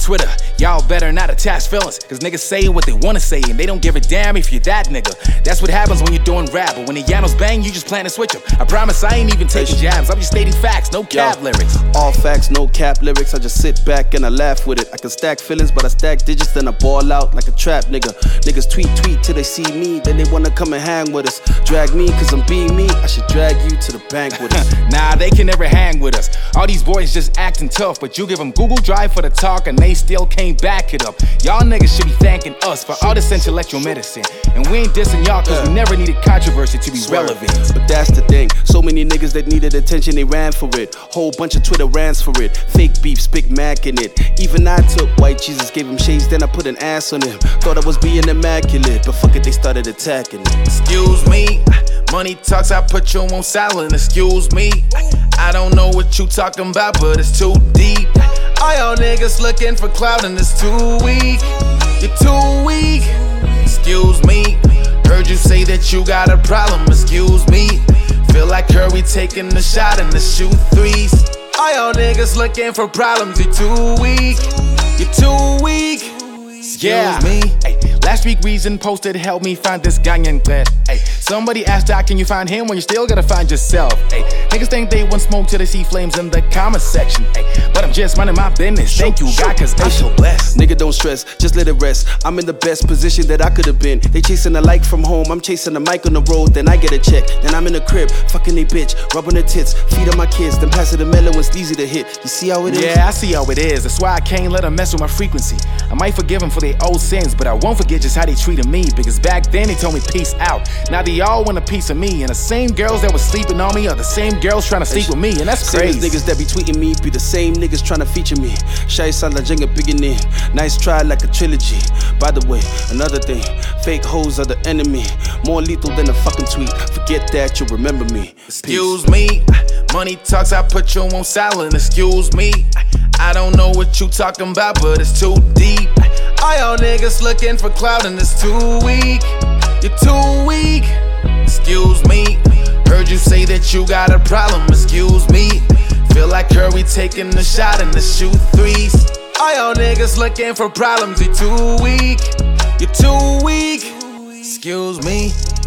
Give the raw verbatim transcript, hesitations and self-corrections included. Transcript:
Twitter, y'all better not attach feelings, cause niggas say what they wanna say and they don't give a damn if you're that nigga. That's what happens when you're doing rap, but when the Yanos bang, you just plan to switch them. I promise I ain't even taking jabs, I'm just stating facts, no cap Yo, lyrics. All facts, no cap lyrics, I just sit back and I laugh with it. I can stack feelings, but I stack digits, then I ball out like a trap nigga. Niggas tweet, tweet till they see me, then they wanna come and hang with us. Drag me, cause I'm being me, I should drag you to the bank with us. Nah, they can never hang with us. All these boys just acting tough, but you give them Google Drive for the talk and they still can't back it up. Y'all niggas should be thanking us for all this intellectual medicine. And we ain't dissing y'all cause we never needed controversy to be relevant. But that's the thing, so many niggas that needed attention, they ran for it. Whole bunch of Twitter rants for it. Fake beefs, Big Mac in it. Even I took white Jesus, gave him shades, then I put an ass on him. Thought I was being immaculate, but fuck it, they started attacking it. Excuse me, money talks, I put you on silent. Excuse me, I don't know what you talking about, but it's too deep. All y'all niggas looking for clout and it's too weak. You're too weak. Excuse me, heard you say that you got a problem. Excuse me, feel like Curry taking the shot and the shoot threes. All y'all niggas looking for problems. You're too weak. You're too weak. Excuse yeah. me. Ay, last week Reason posted, help me find this Ganyan glad. Ay, somebody asked how can you find him when you still gotta find yourself. Ay, niggas think they want smoke till they see flames in the comment section. Ay, but I'm just minding my business. Thank you God cause I'm so blessed. Nigga don't stress, just let it rest. I'm in the best position that I could've been. They chasing a like from home, I'm chasing a mic on the road. Then I get a check, then I'm in the crib, fucking they bitch, rubbing her tits, feeding my kids, then passing the melon when it's easy to hit. You see how it is? Yeah, I see how it is. That's why I can't let them mess with my frequency. I might forgive them for their old sins, but I won't forget just how they treated me. Because back then they told me peace out. Now they all want a piece of me. And the same girls that was sleeping on me are the same girls trying to sleep with me. And that's crazy. Same niggas that be tweeting me be the same niggas trying to feature me. Shy Sala Jenga beginning. Nice try like a trilogy. By the way, another thing, fake hoes are the enemy. More lethal than a fucking tweet. Forget that, you'll remember me. Excuse Peace. me, money talks, I put you on silent. Excuse me, I don't know what you talking about, but it's too deep. All y'all niggas looking for clout and it's too weak. You're too weak. Excuse me, heard you say that you got a problem. Excuse me, feel like Curry taking the shot and the shoot threes. All y'all niggas looking for problems. You're too weak. You're too weak. Excuse me.